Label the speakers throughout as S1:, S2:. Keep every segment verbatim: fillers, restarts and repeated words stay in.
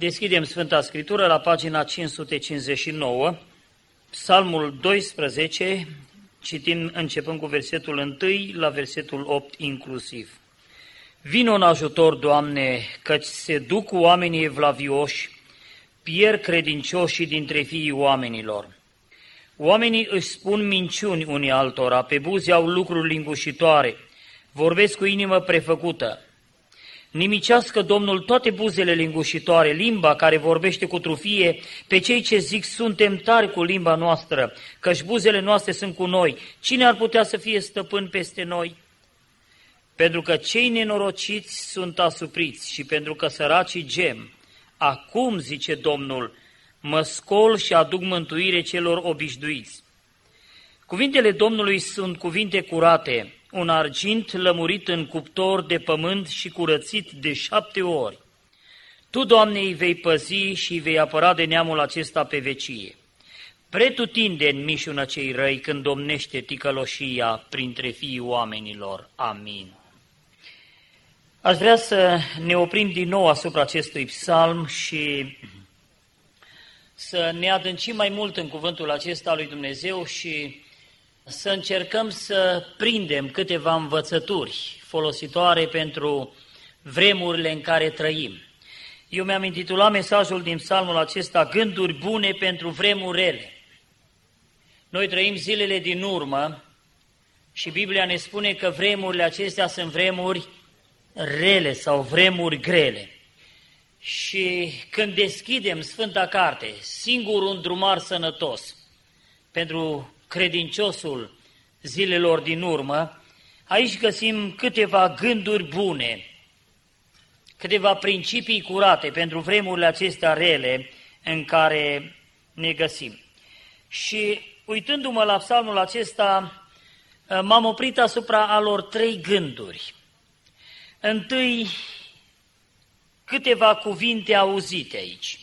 S1: Deschidem Sfânta Scriptură la pagina cinci sute cincizeci și nouă, Psalmul doisprezece, citim începând cu versetul unu la versetul opt inclusiv. Vino în ajutor, Doamne, căci se duc oamenii evlavioși, pierd credincioșii dintre fiii oamenilor. Oamenii își spun minciuni unii altora, pe buze au lucruri lingușitoare, vorbesc cu inimă prefăcută. Nimicească Domnul toate buzele lingușitoare, limba care vorbește cu trufie, pe cei ce zic suntem tari cu limba noastră, căci buzele noastre sunt cu noi. Cine ar putea să fie stăpân peste noi? Pentru că cei nenorociți sunt asupriți și pentru că săracii gem. Acum, zice Domnul, mă scol și aduc mântuire celor obișnuiți. Cuvintele Domnului sunt cuvinte curate, un argint lămurit în cuptor de pământ și curățit de șapte ori. Tu, Doamne, îi vei păzi și îi vei apăra de neamul acesta pe vecie. Pretutindeni mișună cei răi când domnește ticăloșia printre fiii oamenilor. Amin. Aș vrea să ne oprim din nou asupra acestui psalm și să ne adâncim mai mult în cuvântul acesta lui Dumnezeu și să încercăm să prindem câteva învățături folositoare pentru vremurile în care trăim. Eu mi-am intitulat mesajul din psalmul acesta, Gânduri bune pentru vremuri rele. Noi trăim zilele din urmă și Biblia ne spune că vremurile acestea sunt vremuri rele sau vremuri grele. Și când deschidem Sfânta Carte, singurul îndrumar sănătos pentru credinciosul zilelor din urmă, aici găsim câteva gânduri bune, câteva principii curate pentru vremurile acestea rele în care ne găsim. Și uitându-mă la psalmul acesta, m-am oprit asupra alor trei gânduri. Întâi, câteva cuvinte auzite aici.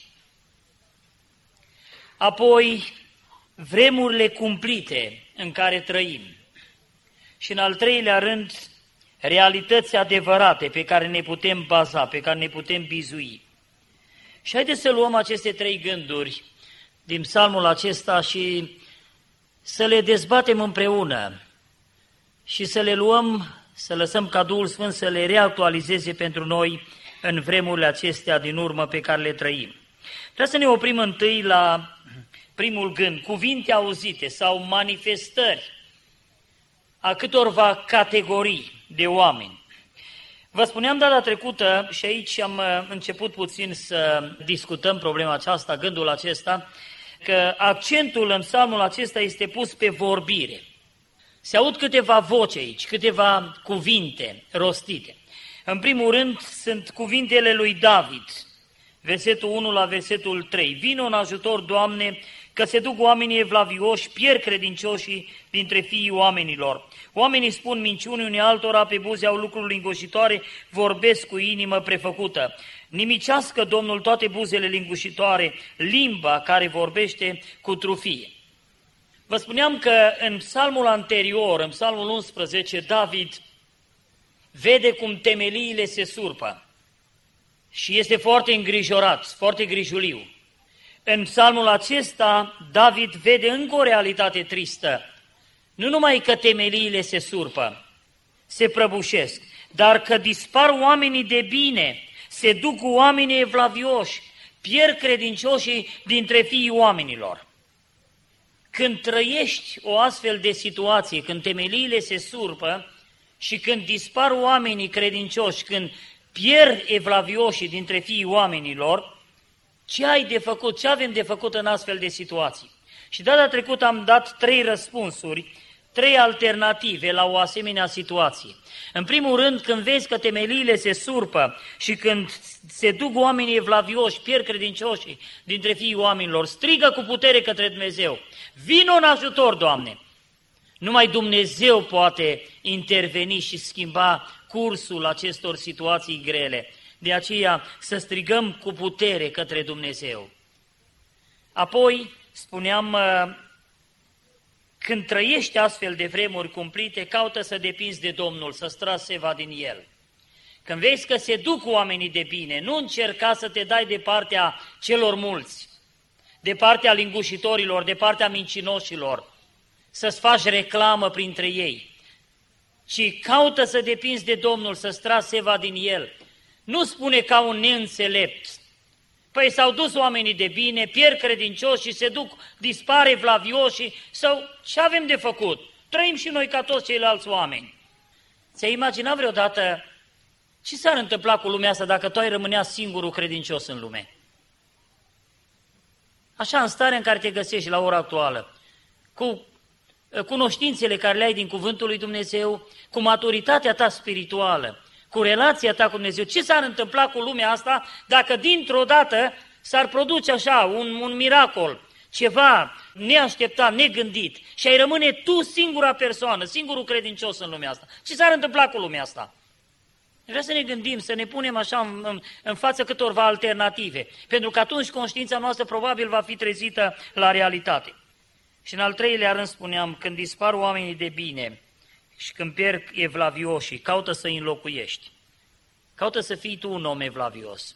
S1: Apoi, vremurile cumplite în care trăim. Și în al treilea rând, realități adevărate pe care ne putem baza, pe care ne putem bizui. Și haideți să luăm aceste trei gânduri din psalmul acesta și să le dezbatem împreună și să le luăm, să lăsăm ca Duhul Sfânt să le reactualizeze pentru noi în vremurile acestea din urmă pe care le trăim. Trebuie să ne oprim întâi la primul gând, cuvinte auzite sau manifestări a câtorva categorii de oameni. Vă spuneam data trecută, și aici am început puțin să discutăm problema aceasta, gândul acesta, că accentul în psalmul acesta este pus pe vorbire. Se aud câteva voci aici, câteva cuvinte rostite. În primul rând sunt cuvintele lui David, versetul unu la versetul trei. Vino în ajutor, Doamne, că se duc oamenii evlavioși, pierd credincioșii dintre fiii oamenilor. Oamenii spun minciuni unii altora, pe buze au lucruri lingușitoare, vorbesc cu inimă prefăcută. Nimicească Domnul toate buzele lingușitoare, limba care vorbește cu trufie. Vă spuneam că în psalmul anterior, în psalmul unsprezece, David vede cum temeliile se surpă și este foarte îngrijorat, foarte grijuliu. În psalmul acesta, David vede încă o realitate tristă. Nu numai că temeliile se surpă, se prăbușesc, dar că dispar oamenii de bine, se duc oamenii evlavioși, pierd credincioșii dintre fiii oamenilor. Când trăiești o astfel de situație, când temeliile se surpă și când dispar oamenii credincioși, când pierd evlavioșii dintre fiii oamenilor, ce ai de făcut, ce avem de făcut în astfel de situații? Și data trecută am dat trei răspunsuri, trei alternative la o asemenea situație. În primul rând, când vezi că temeliile se surpă și când se duc oamenii evlavioși, pierd credincioșii dintre fiii oamenilor, strigă cu putere către Dumnezeu. Vino în ajutor, Doamne! Numai Dumnezeu poate interveni și schimba cursul acestor situații grele. De aceea să strigăm cu putere către Dumnezeu. Apoi, spuneam, când trăiești astfel de vremuri cumplite, caută să depinzi de Domnul, să-ți tragi seva din El. Când vezi că se duc oamenii de bine, nu încerca să te dai de partea celor mulți, de partea lingușitorilor, de partea mincinoșilor, să-ți faci reclamă printre ei, ci caută să depinzi de Domnul, să-ți tragi seva din El. Nu spune ca un neînțelept. Păi s-au dus oamenii de bine, pierd credincioși și se duc, dispare vlavioșii, sau ce avem de făcut? Trăim și noi ca toți ceilalți oameni. Ți-ai imaginat vreodată ce s-ar întâmpla cu lumea asta dacă tu ai rămânea singurul credincios în lume? Așa, în starea în care te găsești la ora actuală, cu cunoștințele care le ai din Cuvântul lui Dumnezeu, cu maturitatea ta spirituală, cu relația ta cu Dumnezeu, ce s-ar întâmpla cu lumea asta dacă dintr-o dată s-ar produce așa un, un miracol, ceva neașteptat, negândit și ai rămâne tu singura persoană, singurul credincios în lumea asta? Ce s-ar întâmpla cu lumea asta? Vreau să ne gândim, să ne punem așa în, în, în față câtorva alternative, pentru că atunci conștiința noastră probabil va fi trezită la realitate. Și în al treilea rând spuneam, când dispar oamenii de bine și când pierd evlavioșii, caută să îi înlocuiești. Caută să fii tu un om evlavios.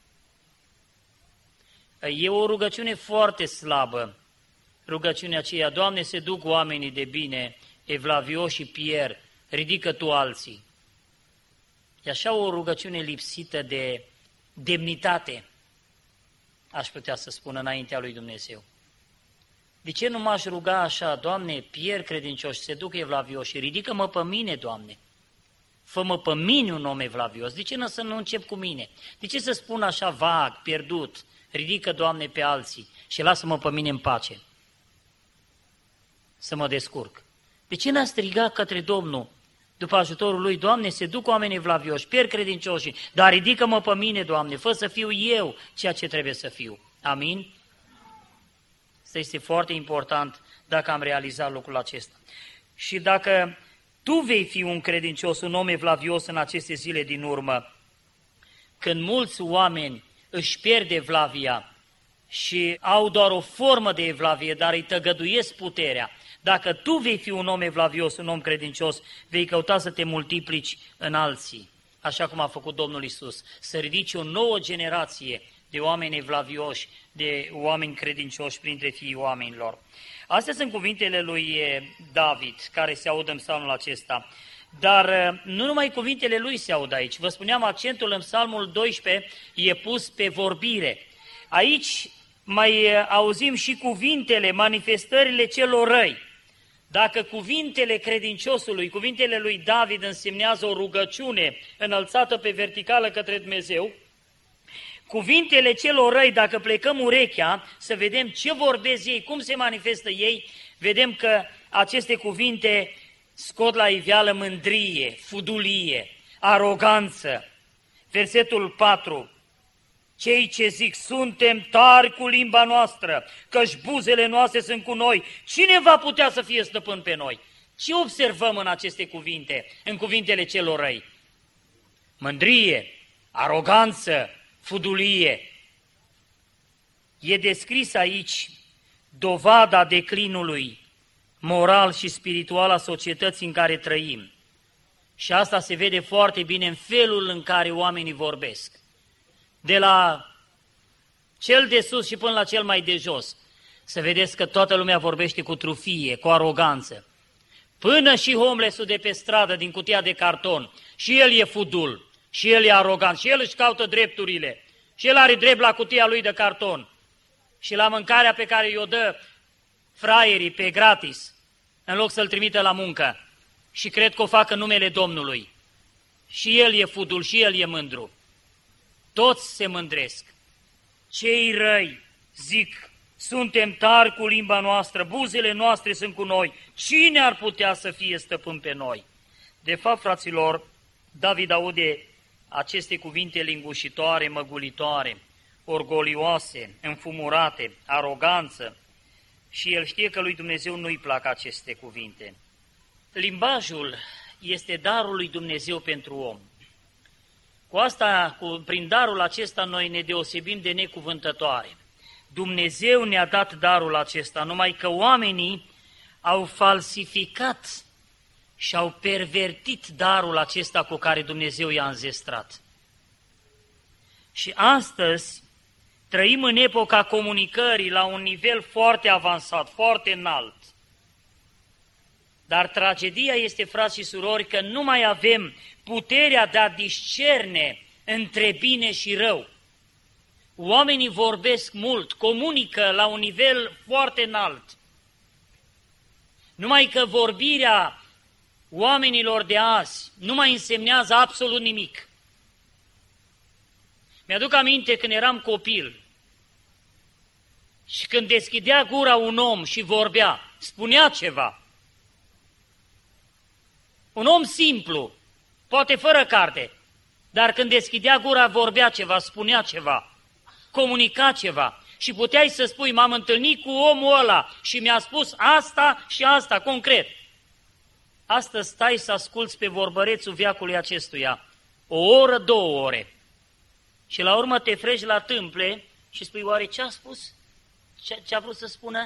S1: E o rugăciune foarte slabă, rugăciunea aceea, Doamne, se duc oamenii de bine, evlavioșii pierd, ridică tu alții. E așa o rugăciune lipsită de demnitate, aș putea să spun, înaintea lui Dumnezeu. De ce nu m-aș ruga așa, Doamne, pierd credincioși, se duc evlavioși, ridică-mă pe mine, Doamne, fă-mă pe mine un om evlavios, de ce nu să nu încep cu mine? De ce să spun așa vag, pierdut, ridică, Doamne, pe alții și lasă-mă pe mine în pace, să mă descurc? De ce n-a strigat către Domnul, după ajutorul lui, Doamne, se duc oamenii evlavioși, pierd credincioșii, dar ridică-mă pe mine, Doamne, fă să fiu eu ceea ce trebuie să fiu. Amin? Asta este foarte important dacă am realizat lucrul acesta. Și dacă tu vei fi un credincios, un om evlavios în aceste zile din urmă, când mulți oameni își pierd evlavia și au doar o formă de evlavie, dar îi tăgăduiesc puterea, dacă tu vei fi un om evlavios, un om credincios, vei căuta să te multiplici în alții, așa cum a făcut Domnul Iisus, să ridici o nouă generație de oameni evlavioși, de oameni credincioși printre fiii oamenilor. Astea sunt cuvintele lui David, care se aud în psalmul acesta. Dar nu numai cuvintele lui se aud aici. Vă spuneam, accentul în psalmul doisprezece e pus pe vorbire. Aici mai auzim și cuvintele, manifestările celor răi. Dacă cuvintele credinciosului, cuvintele lui David însemnează o rugăciune înălțată pe verticală către Dumnezeu, cuvintele celor răi, dacă plecăm urechea să vedem ce vorbesc ei, cum se manifestă ei, vedem că aceste cuvinte scot la iveală mândrie, fudulie, aroganță. Versetul patru, cei ce zic, suntem tari cu limba noastră, căci buzele noastre sunt cu noi, cine va putea să fie stăpân pe noi? Ce observăm în aceste cuvinte, în cuvintele celor răi? Mândrie, aroganță, fudulie. E descris aici dovada declinului moral și spiritual a societății în care trăim. Și asta se vede foarte bine în felul în care oamenii vorbesc. De la cel de sus și până la cel mai de jos. Să vedeți că toată lumea vorbește cu trufie, cu aroganță. Până și homeless-ul de pe stradă din cutia de carton. Și el e fudul, și el e arogant, și el își caută drepturile. Și el are drept la cutia lui de carton. Și la mâncarea pe care i-o dă fraierii pe gratis, în loc să-l trimită la muncă. Și cred că o fac în numele Domnului. Și el e fudul, și el e mândru. Toți se mândresc. Cei răi zic, suntem tari cu limba noastră, buzele noastre sunt cu noi, cine ar putea să fie stăpân pe noi? De fapt, fraților, David aude aceste cuvinte lingușitoare, măgulitoare, orgolioase, înfumurate, aroganță, și el știe că lui Dumnezeu nu-i plac aceste cuvinte. Limbajul este darul lui Dumnezeu pentru om. Cu asta, cu, prin darul acesta, noi ne deosebim de necuvântătoare. Dumnezeu ne-a dat darul acesta, numai că oamenii au falsificat și-au pervertit darul acesta cu care Dumnezeu i-a înzestrat. Și astăzi trăim în epoca comunicării la un nivel foarte avansat, foarte înalt. Dar tragedia este, frați și surori, că nu mai avem puterea de a discerne între bine și rău. Oamenii vorbesc mult, comunică la un nivel foarte înalt. Numai că vorbirea oamenilor de azi nu mai însemnează absolut nimic. Mi-aduc aminte când eram copil și când deschidea gura un om și vorbea, spunea ceva. Un om simplu, poate fără carte, dar când deschidea gura vorbea ceva, spunea ceva, comunica ceva. Și puteai să spui, m-am întâlnit cu omul ăla și mi-a spus asta și asta, concret. Astăzi stai să asculți pe vorbărețul veacului acestuia, o oră, două ore. Și la urmă te fregi la tâmple și spui, oare ce a spus? Ce, ce a vrut să spună?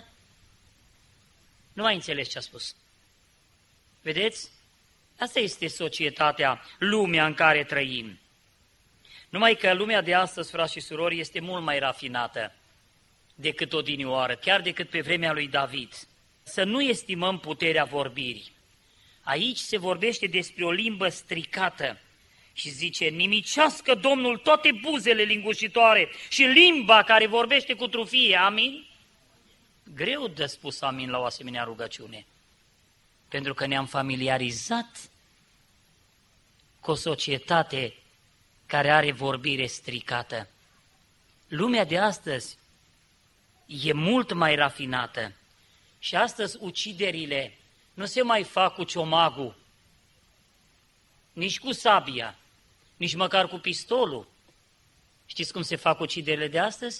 S1: Nu mai înțelegi ce a spus. Vedeți? Asta este societatea, lumea în care trăim. Numai că lumea de astăzi, frați și surori, este mult mai rafinată decât odinioară, chiar decât pe vremea lui David. Să nu estimăm puterea vorbirii. Aici se vorbește despre o limbă stricată și zice, nimicească Domnul toate buzele lingușitoare și limba care vorbește cu trufie. Amin? Greu de spus amin la o asemenea rugăciune, pentru că ne-am familiarizat cu o societate care are vorbire stricată. Lumea de astăzi e mult mai rafinată și astăzi uciderile nu se mai fac cu ciomagul, nici cu sabia, nici măcar cu pistolul. Știți cum se fac uciderile de astăzi?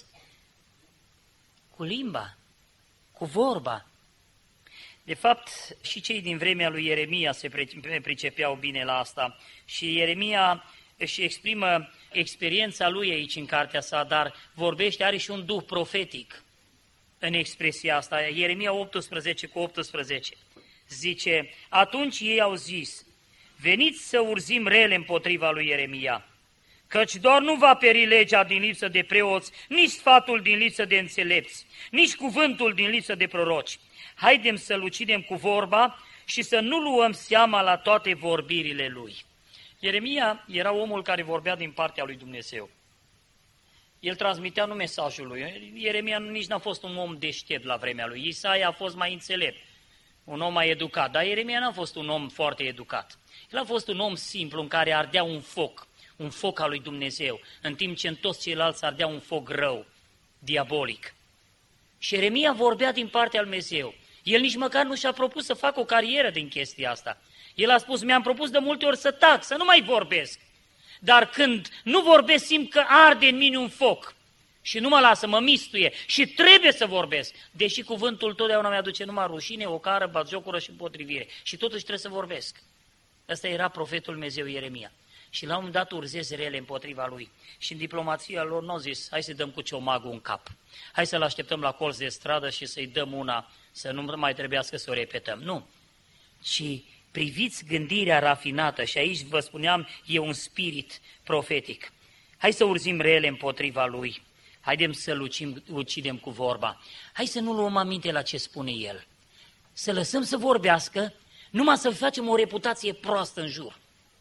S1: Cu limba, cu vorba. De fapt, și cei din vremea lui Ieremia se pricepeau bine la asta. Și Ieremia își exprimă experiența lui aici în cartea sa, dar vorbește, are și un duh profetic în expresia asta. Ieremia optsprezece cu optsprezece zice, atunci ei au zis, veniți să urzim rele împotriva lui Ieremia, căci doar nu va peri legea din lipsă de preoți, nici sfatul din lipsă de înțelepți, nici cuvântul din lipsă de proroci. Haidem să-l ucidem cu vorba și să nu luăm seama la toate vorbirile lui. Ieremia era omul care vorbea din partea lui Dumnezeu. El transmitea nu mesajul lui. Ieremia nici n-a fost un om deștept la vremea lui. Isaia a fost mai înțelept, un om mai educat, dar Ieremia n-a fost un om foarte educat. El a fost un om simplu în care ardea un foc, un foc al lui Dumnezeu, în timp ce în toți ceilalți ardea un foc rău, diabolic. Și Ieremia vorbea din partea lui Dumnezeu. El nici măcar nu și-a propus să facă o carieră din chestia asta. El a spus, mi-am propus de multe ori să tac, să nu mai vorbesc. Dar când nu vorbesc, simt că arde în mine un foc și nu mă lasă, mă mistuie și trebuie să vorbesc. Deși cuvântul totdeauna mi-aduce numai rușine, ocară, batjocură și împotrivire. Și totuși trebuie să vorbesc. Ăsta era profetul Dumnezeu Ieremia. Și la un moment dat urzeze rele împotriva lui. Și în diplomația lor n-au zis, hai să dăm cu ciomagul în cap. Hai să-l așteptăm la colț de stradă și să-i dăm una, să nu mai trebuiască să o repetăm. Nu. Ci priviți gândirea rafinată și aici vă spuneam, e un spirit profetic. Hai să urzim rele împotriva lui. Haidem să-l ucim, ucidem cu vorba. Hai să nu luăm aminte la ce spune el. Să lăsăm să vorbească, numai să facem o reputație proastă în jur.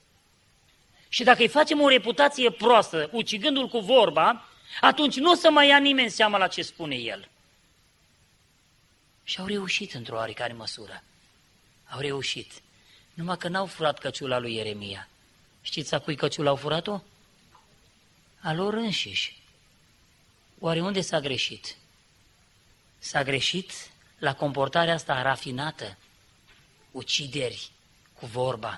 S1: Și dacă îi facem o reputație proastă, ucigându-l cu vorba, atunci nu o să mai ia nimeni seama la ce spune el. Și au reușit într-o oarecare măsură. Au reușit. Numai că n-au furat căciula lui Ieremia. Știți a cui căciula au furat-o? A lor înșiși. Oare unde s-a greșit? S-a greșit la comportarea asta rafinată, ucideri cu vorba.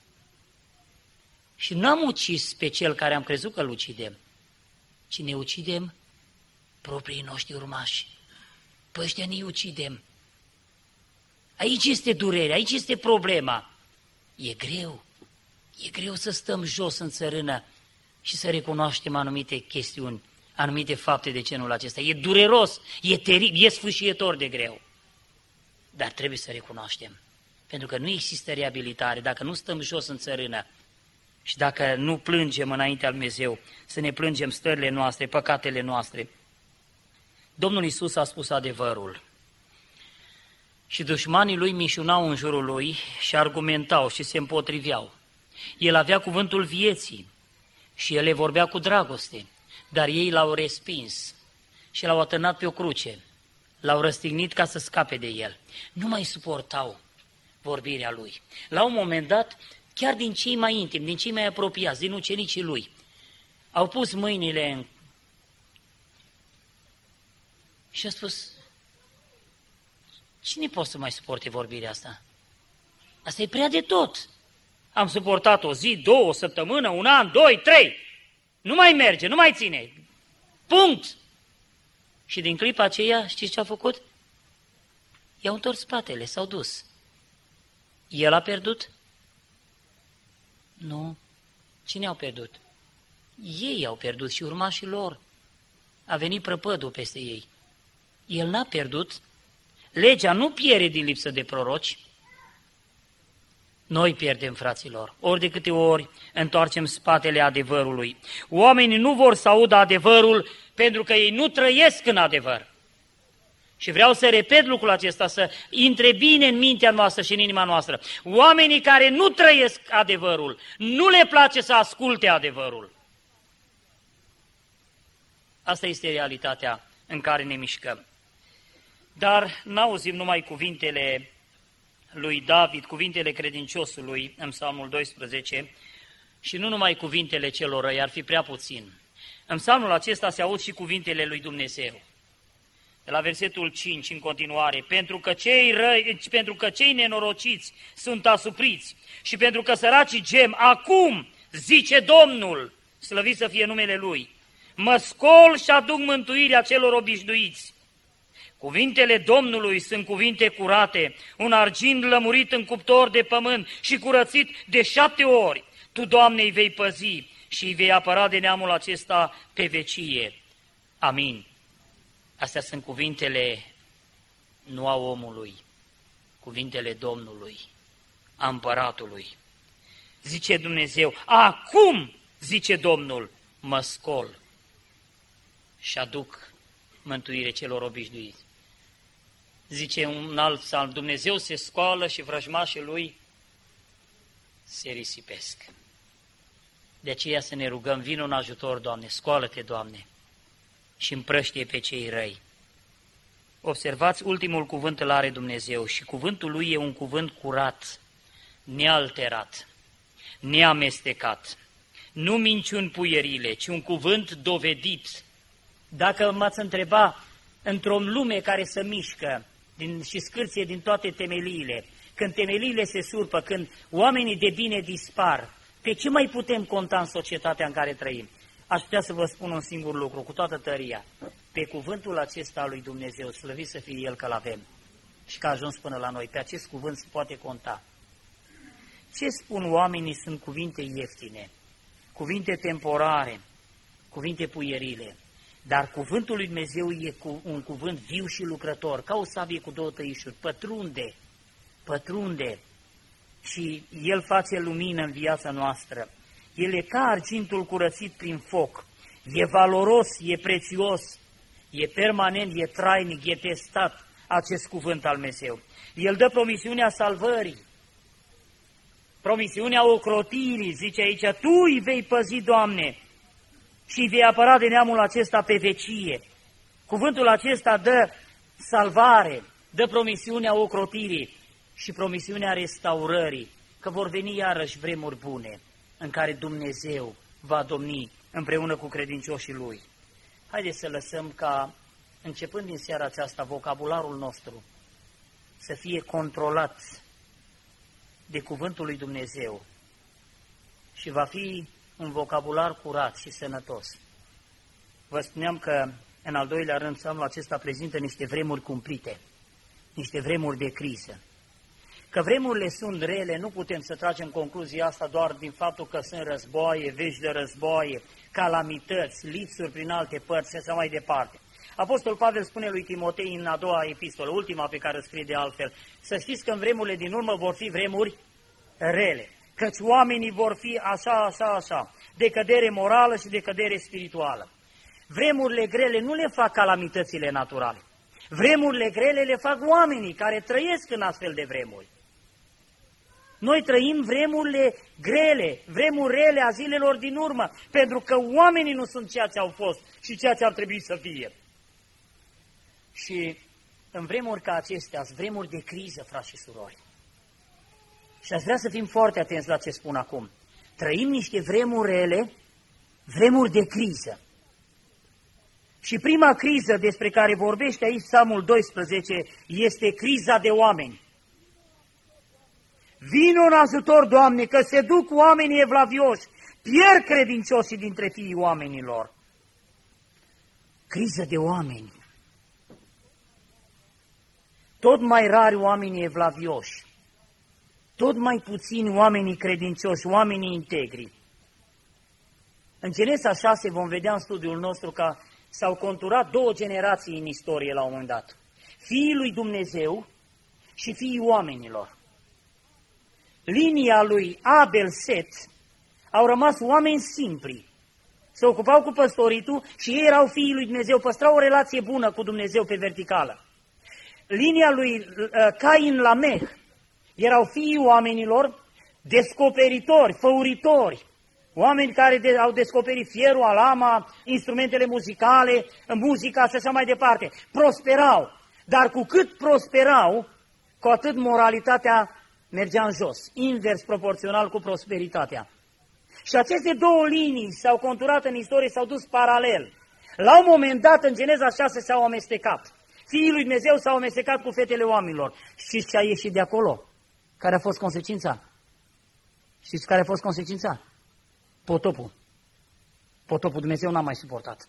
S1: Și nu am ucis pe cel care am crezut că îl ucidem, ci ne ucidem proprii noștri urmași. Pe ăștia ne ucidem. Aici este durerea, aici este problema. E greu, e greu să stăm jos în țărână și să recunoaștem anumite chestiuni, anumite fapte de genul acesta. E dureros, e teribil, e sfâșietor de greu. Dar trebuie să recunoaștem. Pentru că nu există reabilitare, dacă nu stăm jos în țărână și dacă nu plângem înaintea lui Dumnezeu, să ne plângem stările noastre, păcatele noastre. Domnul Iisus a spus adevărul. Și dușmanii lui mișunau în jurul lui și argumentau și se împotriveau. El avea cuvântul vieții și el le vorbea cu dragoste, dar ei l-au respins și l-au atârnat pe o cruce, l-au răstignit ca să scape de el. Nu mai suportau vorbirea lui. La un moment dat, chiar din cei mai intimi, din cei mai apropiați, din ucenicii lui, au pus mâinile în... și a spus: cine poate să mai suporte vorbirea asta? Asta e prea de tot. Am suportat o zi, două, o săptămână, un an, doi, trei. Nu mai merge, nu mai ține. Punct! Și din clipa aceea, știți ce a făcut? I-au întors spatele, s-au dus. El a pierdut? Nu. Cine au pierdut? Ei au pierdut și urmașii lor. A venit prăpădul peste ei. El n-a pierdut. Legea nu pierde din lipsă de proroci. Noi pierdem, fraților, ori de câte ori întoarcem spatele adevărului. Oamenii nu vor să audă adevărul pentru că ei nu trăiesc în adevăr. Și vreau să repet lucrul acesta, să intre bine în mintea noastră și în inima noastră. Oamenii care nu trăiesc adevărul, nu le place să asculte adevărul. Asta este realitatea în care ne mișcăm. Dar n-auzim numai cuvintele lui David, cuvintele credinciosului în Psalmul doisprezece și nu numai cuvintele celor răi, ar fi prea puțin. În psalmul acesta se aud și cuvintele lui Dumnezeu. De la versetul cinci în continuare: pentru că cei răi, pentru că cei nenorociți sunt asupriți și pentru că săracii gem, acum, zice Domnul, slăvit să fie numele Lui, mă scol și aduc mântuirea celor obișnuiți. Cuvintele Domnului sunt cuvinte curate, un argint lămurit în cuptor de pământ și curățit de șapte ori. Tu, Doamne, îi vei păzi și îi vei apăra de neamul acesta pe vecie. Amin. Astea sunt cuvintele nu a omului, cuvintele Domnului, a împăratului. Zice Dumnezeu: acum, zice Domnul, mă scol și aduc mântuire celor obișnuiți. Zice un alt psalm: Dumnezeu se scoală și vrăjmașii lui se risipesc. De aceea să ne rugăm: vină în ajutor, Doamne, scoală-te, Doamne, și împrăștie pe cei răi. Observați, ultimul cuvânt îl are Dumnezeu și cuvântul Lui e un cuvânt curat, nealterat, neamestecat, nu minciuni puierile, ci un cuvânt dovedit. Dacă m-ați întreba, într-o lume care se mișcă din, și scârție din toate temeliile, când temeliile se surpă, când oamenii de bine dispar, pe ce mai putem conta în societatea în care trăim? Aș putea să vă spun un singur lucru, cu toată tăria: pe cuvântul acesta al lui Dumnezeu, slăvit să fie El că l-avem și că a ajuns până la noi, pe acest cuvânt se poate conta. Ce spun oamenii sunt cuvinte ieftine, cuvinte temporare, cuvinte puierile, dar cuvântul lui Dumnezeu e cu un cuvânt viu și lucrător, ca o sabie cu două tăișuri, pătrunde, pătrunde și El face lumină în viața noastră. El e ca argintul curățit prin foc, e valoros, e prețios, e permanent, e trainic, e testat acest cuvânt al Dumnezeu. El dă promisiunea salvării, promisiunea ocrotirii, zice aici: Tu îi vei păzi, Doamne, și îi vei apăra de neamul acesta pe vecie. Cuvântul acesta dă salvare, dă promisiunea ocrotirii și promisiunea restaurării, că vor veni iarăși vremuri bune în care Dumnezeu va domni împreună cu credincioșii Lui. Haideți să lăsăm ca, începând din seara aceasta, vocabularul nostru să fie controlat de cuvântul lui Dumnezeu și va fi un vocabular curat și sănătos. Vă spuneam că, în al doilea rând, psalmul acesta prezintă niște vremuri cumplite, niște vremuri de criză. Că vremurile sunt rele, nu putem să tragem concluzia asta doar din faptul că sunt războaie, vești de războaie, calamități, lipsuri prin alte părți și așa mai departe. Apostol Pavel spune lui Timotei în a doua epistolă, ultima pe care o scrie de altfel, să știți că în vremurile din urmă vor fi vremuri rele, căci oamenii vor fi așa, așa, așa, decădere morală și decădere spirituală. Vremurile grele nu le fac calamitățile naturale. Vremurile grele le fac oamenii care trăiesc în astfel de vremuri. Noi trăim vremurile grele, vremuri rele a zilelor din urmă, pentru că oamenii nu sunt ceea ce au fost și ceea ce ar trebui să fie. Și în vremuri ca acestea, sunt vremuri de criză, frați și surori. Și aș vrea să fim foarte atenți la ce spun acum. Trăim niște vremuri rele, vremuri de criză. Și prima criză despre care vorbește aici Psalmul doisprezece este criza de oameni. Vino în ajutor, Doamne, că se duc oamenii evlavioși, pierd credincioșii dintre fiii oamenilor. Criză de oameni. Tot mai rari oamenii evlavioși, tot mai puțini oamenii credincioși, oamenii integri. În Genesa șase vom vedea în studiul nostru că s-au conturat două generații în istorie la un moment dat. Fiii lui Dumnezeu și fiii oamenilor. Linia lui Abel-Set au rămas oameni simpli. Se ocupau cu păstoritul și ei erau fiii lui Dumnezeu, păstrau o relație bună cu Dumnezeu pe verticală. Linia lui uh, Cain-Lameh erau fiii oamenilor descoperitori, făuritori, oameni care de, au descoperit fierul, alama, instrumentele muzicale, muzica și așa mai departe. Prosperau, dar cu cât prosperau, cu atât moralitatea mergea în jos, invers proporțional cu prosperitatea. Și aceste două linii s-au conturat în istorie, s-au dus paralel. La un moment dat, în Geneza șase, s-au amestecat. Fiii lui Dumnezeu s-au amestecat cu fetele oamenilor. Știți ce a ieșit de acolo? Care a fost consecința? Știți care a fost consecința? Potopul. Potopul Dumnezeu n-a mai suportat.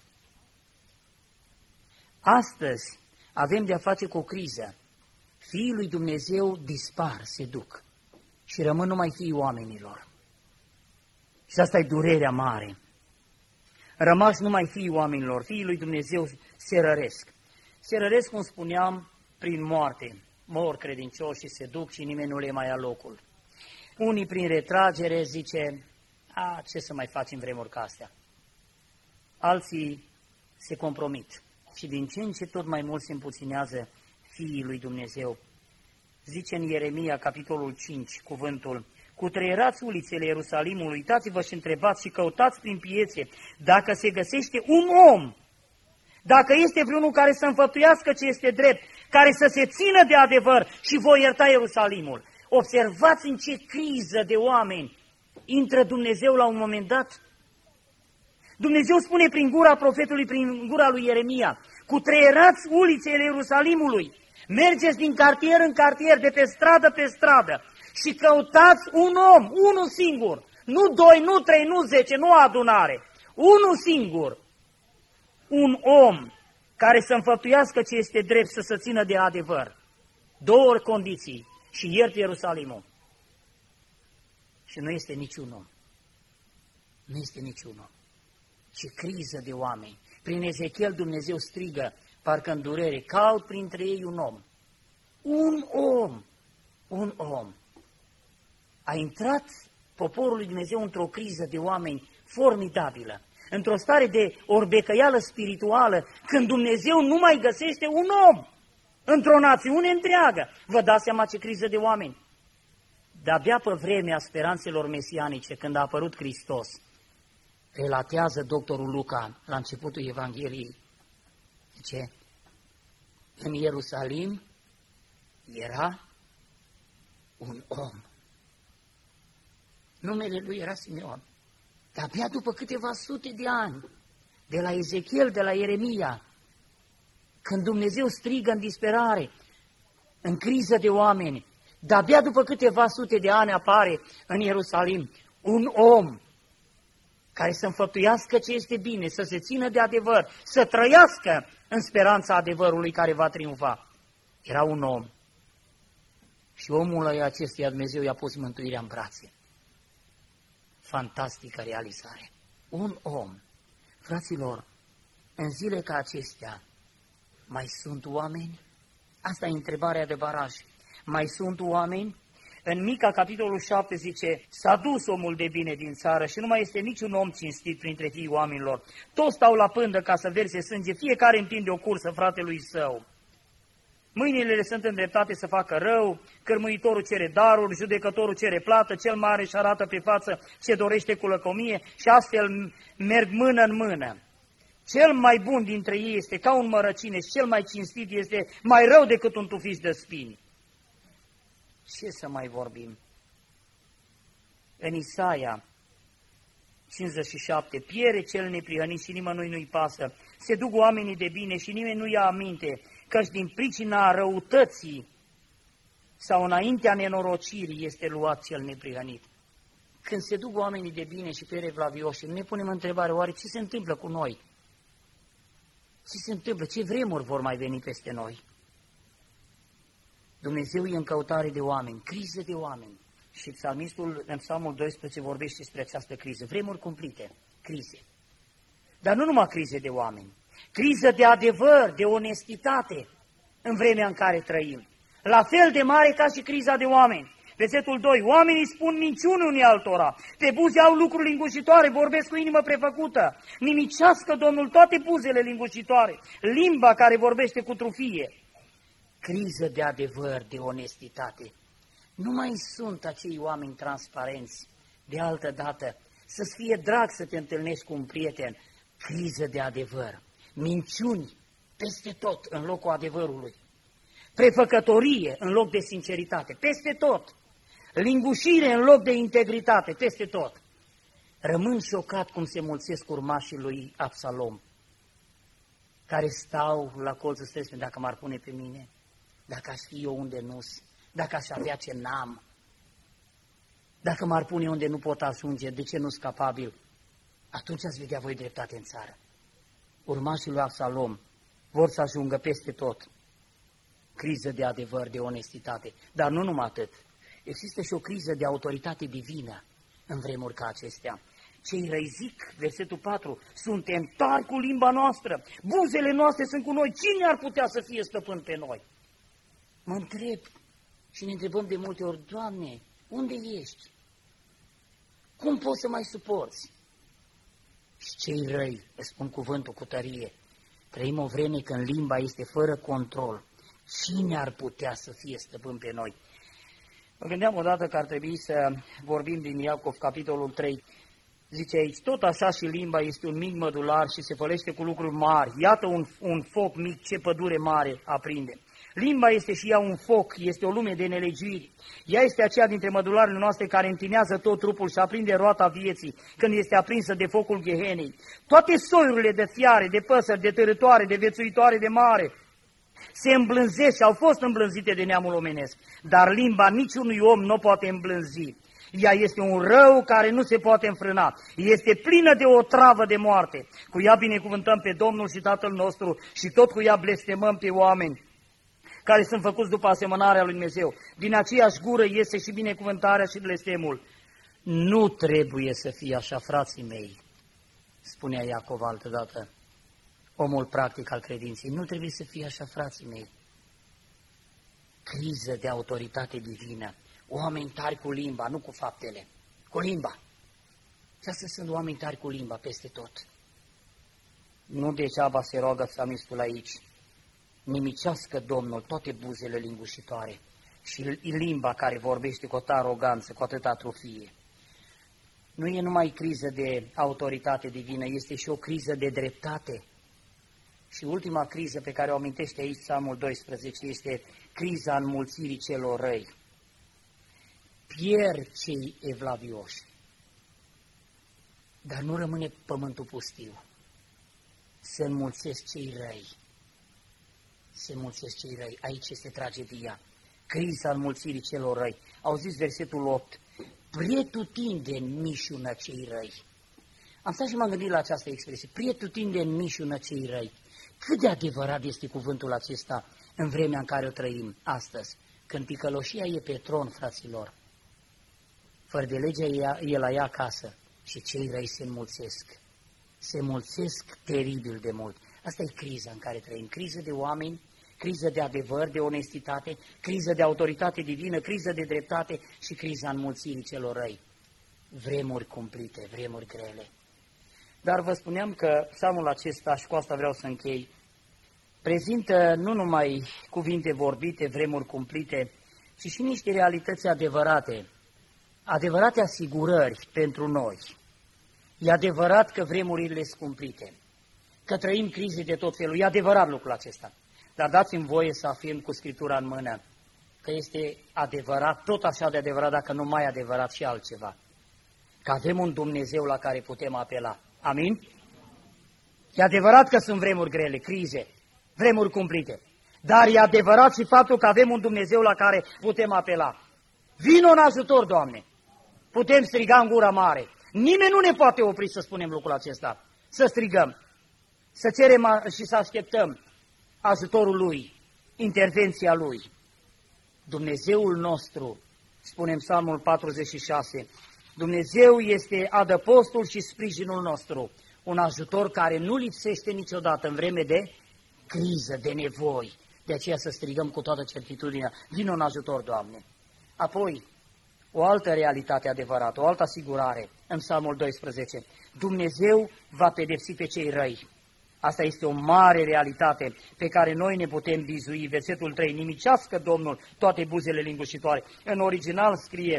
S1: Astăzi avem de-a face cu o criză. Fiii lui Dumnezeu dispar, se duc și rămân numai fiii oamenilor. Și asta e durerea mare. Rămași numai fiii oamenilor, fiii lui Dumnezeu se răresc. Se răresc, cum spuneam, prin moarte. Mor credincioși și se duc și nimeni nu le mai ia locul. Unii prin retragere zice, a, ce să mai faci în vremuri ca astea? Alții se compromit și din ce în ce tot mai mult se împuținează fiii lui Dumnezeu. Zice în Ieremia, capitolul cinci, cuvântul, cutreierați ulițele Ierusalimului, uitați-vă și întrebați și căutați prin piețe dacă se găsește un om, dacă este vreunul care să înfăptuiască ce este drept, care să se țină de adevăr și voi ierta Ierusalimul. Observați în ce criză de oameni intră Dumnezeu la un moment dat. Dumnezeu spune prin gura profetului, prin gura lui Ieremia, cutreierați ulițele Ierusalimului, mergeți din cartier în cartier, de pe stradă pe stradă și căutați un om, unul singur, nu doi, nu trei, nu zece, nu adunare, unul singur, un om care să înfăptuiască ce este drept, să se țină de adevăr. Două condiții și iert Ierusalimul. Și nu este niciun om. Nu este niciun om. Ce criză de oameni. Prin Ezechiel Dumnezeu strigă, parcă în durere, caut printre ei un om. Un om. Un om. A intrat poporul lui Dumnezeu într-o criză de oameni formidabilă, într-o stare de orbecăială spirituală, când Dumnezeu nu mai găsește un om într-o națiune întreagă. Vă dați seama ce criză de oameni? De-abia pe vremea speranțelor mesianice, când a apărut Hristos, relatează doctorul Luca la începutul Evangheliei, zice, în Ierusalim era un om. Numele lui era Simeon. De-abia după câteva sute de ani, de la Ezechiel, de la Ieremia, când Dumnezeu strigă în disperare, în criză de oameni, de-abia după câteva sute de ani apare în Ierusalim un om care să înfăptuiască ce este bine, să se țină de adevăr, să trăiască în speranța adevărului care va triumfa. Era un om. Și omul acestuia Dumnezeu i-a pus mântuirea în brațe. Fantastică realizare. Un om. Fraților, în zile ca acestea, Mai sunt oameni? Asta e întrebarea de baraj. Mai sunt oameni? În Mica, capitolul șapte, zice, s-a dus omul de bine din țară și nu mai este niciun om cinstit printre fiii oamenilor. Toți stau la pândă ca să verse sânge, fiecare întinde o cursă fratelui său. Mâinile le sunt îndreptate să facă rău, cărmuitorul cere daruri, judecătorul cere plată, cel mare își arată pe față ce dorește cu lăcomie și astfel merg mână în mână. Cel mai bun dintre ei este ca un mărăcine și cel mai cinstit este mai rău decât un tufiș de spini. Ce să mai vorbim? În Isaia cincizeci și șapte, piere cel neprihănit și nimănui nu-i pasă, se duc oamenii de bine și nimeni nu ia aminte, căci din pricina răutății sau înaintea nenorocirii este luat cel neprihănit. Când se duc oamenii de bine și piere evlavioși, ne punem întrebare, oare ce se întâmplă cu noi? Ce se întâmplă? Ce vremuri vor mai veni peste noi? Dumnezeu e în căutare de oameni, criză de oameni. Și psalmistul în Psalmul doisprezece vorbește despre această criză. Vremuri cumplite, crize. Dar nu numai crize de oameni, criză de adevăr, de onestitate în vremea în care trăim. La fel de mare ca și criza de oameni. Versetul doi, oamenii spun minciuni unii altora, pe buze au lucruri lingușitoare, vorbesc cu inimă prefăcută, nimicească Domnul toate buzele lingușitoare, limba care vorbește cu trufie. Criză de adevăr, de onestitate. Nu mai sunt acei oameni transparenți. De altă dată, să-ți fie drag să te întâlnești cu un prieten. Criză de adevăr. Minciuni peste tot în locul adevărului. Prefăcătorie în loc de sinceritate. Peste tot. Lingușire în loc de integritate. Peste tot. Rămân șocat cum se mulțesc urmașii lui Absalom, care stau la colțul străzii, dacă m-ar pune pe mine, dacă aș fi eu unde nu-s, dacă aș avea ce n-am, dacă m-ar pune unde nu pot ajunge, de ce nu-s capabil, atunci ați vedea voi dreptate în țară. Urmașii lui Absalom vor să ajungă peste tot. Criză de adevăr, de onestitate, dar nu numai atât. Există și o criză de autoritate divină în vremuri ca acestea. Cei răi zic, versetul patru, suntem tari cu limba noastră, buzele noastre sunt cu noi, cine ar putea să fie stăpân pe noi? Mă întreb și ne întrebăm de multe ori, Doamne, unde ești? Cum poți să mai suporți? Și cei răi, îți spun cuvântul cu tărie, trăim o vreme când limba este fără control. Cine ar putea să fie stăpân pe noi? Mă gândeam odată că ar trebui să vorbim din Iacov, capitolul trei. Zice aici, tot așa și limba este un mic mădular și se fălește cu lucruri mari. Iată un, un foc mic, ce pădure mare aprinde. Limba este și ea un foc, este o lume de nelegiuiri. Ea este aceea dintre mădularele noastre care întinează tot trupul și aprinde roata vieții când este aprinsă de focul Gehenei. Toate soiurile de fiare, de păsări, de târătoare, de vețuitoare de mare se îmblânzesc și au fost îmblânzite de neamul omenesc. Dar limba niciunui om nu poate îmblânzi. Ea este un rău care nu se poate înfrâna. Este plină de o travă de moarte. Cu ea binecuvântăm pe Domnul și Tatăl nostru și tot cu ea blestemăm pe oameni care sunt făcuți după asemănarea lui Dumnezeu. Din aceeași gură iese și binecuvântarea și blestemul. Nu trebuie să fie așa, frații mei, spunea Iacov altădată, omul practic al credinței. Nu trebuie să fie așa, frații mei. Criză de autoritate divină. Oameni tari cu limba, nu cu faptele, cu limba. Și astea sunt oameni tari cu limba peste tot. Nu degeaba se roagă psalmistul aici. Nimicească Domnul toate buzele lingușitoare și limba care vorbește cu atâta aroganță, cu atâta atrofie. Nu e numai criză de autoritate divină, este și o criză de dreptate. Și ultima criză pe care o amintește aici Psalmul doisprezece este criza înmulțirii celor răi. Pierd cei evlavioși, dar nu rămâne pământul pustiu. Se înmulțesc cei răi. Se înmulțesc cei răi. Aici este tragedia. Criza înmulțirii celor răi. Auziți versetul opt. Pretutindeni mișună cei răi. Am stat și m-am gândit la această expresie. Pretutindeni mișună cei răi. Cât de adevărat este cuvântul acesta în vremea în care o trăim astăzi, când ticăloșia e pe tron, fraților. Fără de legea e la ea acasă și cei răi se înmulțesc. Se înmulțesc teribil de mult. Asta e criza în care trăim, criză de oameni, criză de adevăr, de onestitate, criză de autoritate divină, criză de dreptate și criza înmulțirii celor răi. Vremuri cumplite, vremuri grele. Dar vă spuneam că psalmul acesta, și cu asta vreau să închei, prezintă nu numai cuvinte vorbite, vremuri cumplite, ci și niște realități adevărate, adevărate asigurări pentru noi. E adevărat că vremurile sunt cumplite, că trăim crize de tot felul, e adevărat lucrul acesta. Dar dați-mi voie să afirm cu Scriptura în mână că este adevărat, tot așa de adevărat, dacă nu mai adevărat și altceva, că avem un Dumnezeu la care putem apela. Amin? E adevărat că sunt vremuri grele, crize, vremuri cumplite, dar e adevărat și faptul că avem un Dumnezeu la care putem apela. Vino în ajutor, Doamne! Putem striga în gura mare. Nimeni nu ne poate opri să spunem lucrul acesta. Să strigăm, să cerem și să așteptăm ajutorul Lui, intervenția Lui. Dumnezeul nostru, spunem Psalmul patruzeci și șase, Dumnezeu este adăpostul și sprijinul nostru, un ajutor care nu lipsește niciodată în vreme de criză, de nevoi. De aceea să strigăm cu toată certitudinea, vino în ajutor, Doamne. Apoi, o altă realitate adevărată, o altă asigurare în Psalmul doisprezece. Dumnezeu va pedepsi pe cei răi. Asta este o mare realitate pe care noi ne putem vizui. Versetul trei, nimicească Domnul toate buzele lingușitoare. În original scrie,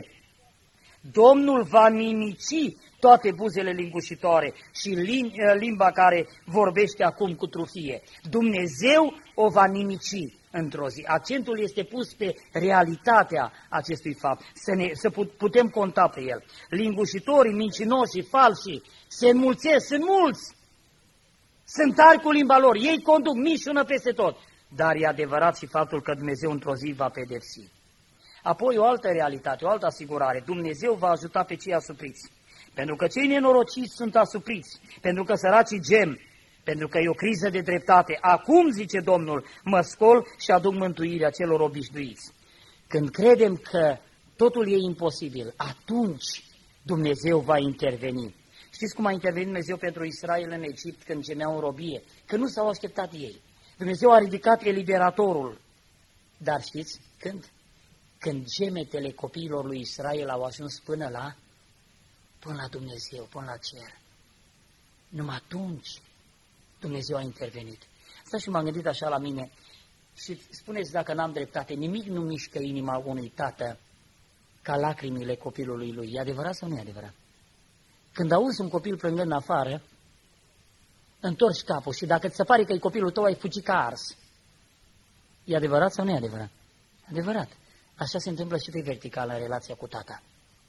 S1: Domnul va nimici toate buzele lingușitoare și limba care vorbește acum cu trufie. Dumnezeu o va nimici într-o zi. Accentul este pus pe realitatea acestui fapt, să, ne, să putem conta pe el. Lingușitorii, mincinoșii, falsii, se înmulțesc, sunt mulți. Sunt tari cu limba lor, ei conduc mișună peste tot. Dar e adevărat și faptul că Dumnezeu într-o zi va pedepsi. Apoi o altă realitate, o altă asigurare, Dumnezeu va ajuta pe cei asupriți. Pentru că cei nenorociți sunt asupriți, pentru că săracii gem, pentru că e o criză de dreptate. Acum, zice Domnul, mă scol și aduc mântuirea celor obișnuiți. Când credem că totul e imposibil, atunci Dumnezeu va interveni. Știți cum a intervenit Dumnezeu pentru Israel în Egipt când gemeau în robie? Că nu s-au așteptat ei. Dumnezeu a ridicat eliberatorul. Dar știți când? Când gemetele copiilor lui Israel au ajuns până la, până la Dumnezeu, până la cer. Numai atunci Dumnezeu a intervenit. Asta și m-am gândit așa la mine și spuneți dacă n-am dreptate, nimic nu mișcă inima unui tată ca lacrimile copilului lui. E adevărat sau nu e adevărat? Când auzi un copil plângând afară, întorci capul și dacă ți se pare că e copilul tău, ai fugi ca ars. E adevărat sau nu e adevărat? Adevărat. Așa se întâmplă și pe verticală în relația cu tata.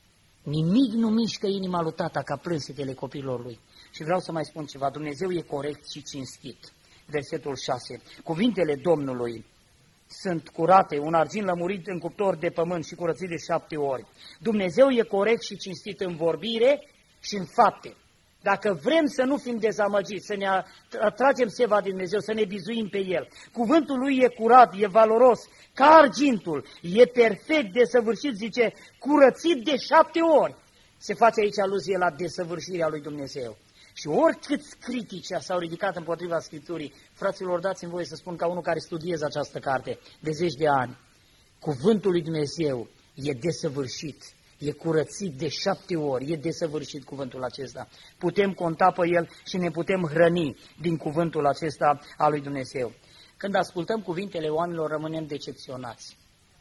S1: Nimic nu mișcă inima lui tata ca plânsetele copilor lui. Și vreau să mai spun ceva, Dumnezeu e corect și cinstit. Versetul șase. Cuvintele Domnului sunt curate, un argint lămurit în cuptor de pământ și curățit de șapte ori. Dumnezeu e corect și cinstit în vorbire și în fapte. Dacă vrem să nu fim dezamăgiți, să ne atragem seva din Dumnezeu, să ne bizuim pe El, cuvântul Lui e curat, e valoros, ca argintul, e perfect, desăvârșit, zice, curățit de șapte ori. Se face aici aluzie la desăvârșirea lui Dumnezeu. Și oricât critici s-au ridicat împotriva Scripturii, fraților, dați-mi voie să spun ca unul care studiază această carte de zeci de ani, cuvântul lui Dumnezeu e desăvârșit. E curățit de șapte ori, e desăvârșit cuvântul acesta. Putem conta pe el și ne putem hrăni din cuvântul acesta al lui Dumnezeu. Când ascultăm cuvintele oamenilor, rămânem decepționați,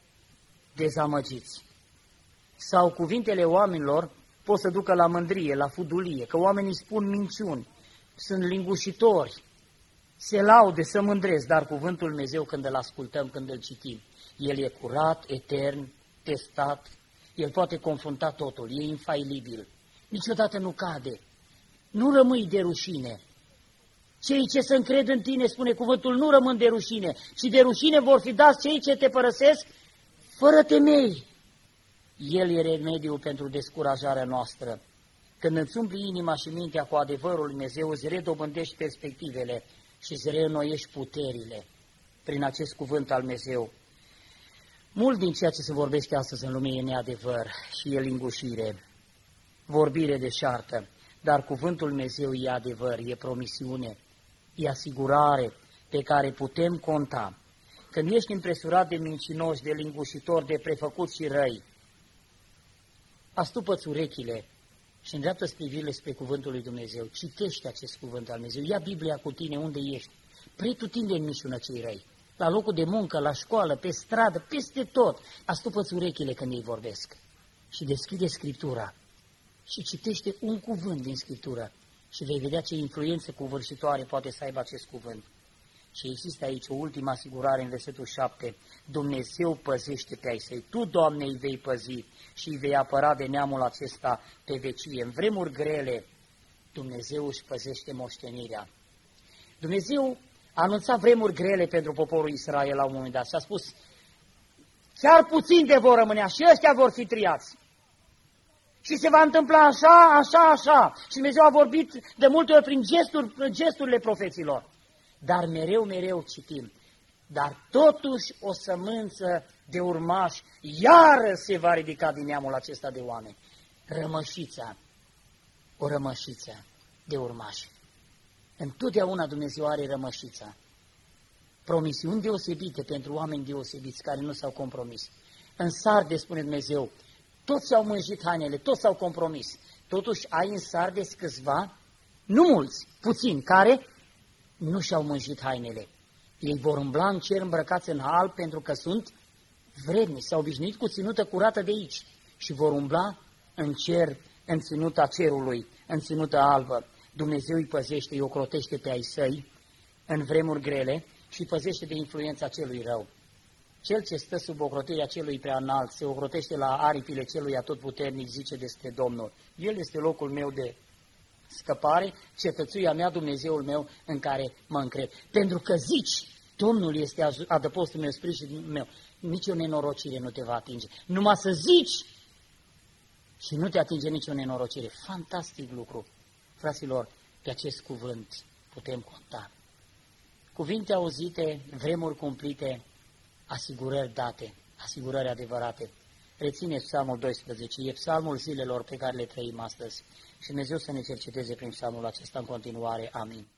S1: dezamăgiți. Sau cuvintele oamenilor pot să ducă la mândrie, la fudulie, că oamenii spun minciuni, sunt lingușitori, se laude, se mândresc, dar cuvântul lui Dumnezeu când îl ascultăm, când îl citim, el e curat, etern, testat, el poate confrunta totul, e infailibil, niciodată nu cade, nu rămâi de rușine. Cei ce se încred în tine, spune cuvântul, nu rămân de rușine, ci de rușine vor fi dați cei ce te părăsesc fără temei. El e remediul pentru descurajarea noastră. Când îți umpli inima și mintea cu adevărul lui Dumnezeu, îți redobândești perspectivele și îți reînnoiești puterile prin acest cuvânt al Dumnezeu. Mult din ceea ce se vorbește astăzi în lume e neadevăr și e lingușire, vorbire deșartă, dar cuvântul Dumnezeu e adevăr, e promisiune, e asigurare pe care putem conta. Când ești impresurat de mincinoși, de lingușitori, de prefăcuți și răi, astupă-ți urechile și îndreaptă-ți privirile spre cuvântul lui Dumnezeu. Citește acest cuvânt al Dumnezeu, ia Biblia cu tine unde ești, pretutindeni mișună cei răi, la locul de muncă, la școală, pe stradă, peste tot. Astupă-ți urechile când ei vorbesc și deschide Scriptura și citește un cuvânt din Scriptură și vei vedea ce influență covârșitoare poate să aibă acest cuvânt. Și există aici o ultimă asigurare în versetul șapte. Dumnezeu păzește pe ai săi. Tu, Doamne, îi vei păzi și îi vei apăra de neamul acesta pe vecie. În vremuri grele, Dumnezeu își păzește moștenirea. Dumnezeu a anunțat vremuri grele pentru poporul Israel la un moment dat și a spus, chiar puțin de vor rămânea și ăștia vor fi triați. Și se va întâmpla așa, așa, așa. Și Dumnezeu a vorbit de multe ori prin gesturi, gesturile profeților. Dar mereu, mereu citim, dar totuși o sămânță de urmași iară se va ridica din neamul acesta de oameni. Rămășița, o rămășiță de urmași. Întotdeauna Dumnezeu are rămășița. Promisiuni deosebite pentru oameni deosebiți care nu s-au compromis. În Sardes, spune Dumnezeu, toți au mânjit hainele, toți s-au compromis. Totuși ai în Sardes câțiva, nu mulți, puțini, care nu și-au mânjit hainele. Ei vor umbla în cer îmbrăcați în alb pentru că sunt vrednici, s-au obișnuit cu ținută curată de aici și vor umbla în cer, în ținuta cerului, în ținuta albă. Dumnezeu îi păzește, îi ocrotește pe ai săi în vremuri grele și îi păzește de influența celui rău. Cel ce stă sub ocrotirea celui prea înalt se ocrotește la aripile celui atotputernic, zice despre Domnul. El este locul meu de scăpare, cetățuia mea, Dumnezeul meu, în care mă încred. Pentru că zici, Domnul este adăpostul meu, sprijinul meu, nici o nenorocire nu te va atinge. Numai să zici și nu te atinge nicio nenorocire. Fantastic lucru. Fraților, pe acest cuvânt putem conta. Cuvinte auzite, vremuri cumplite, asigurări date, asigurări adevărate. Rețineți Psalmul doisprezece, e psalmul zilelor pe care le trăim astăzi. Și Dumnezeu să ne cerceteze prin psalmul acesta în continuare. Amin.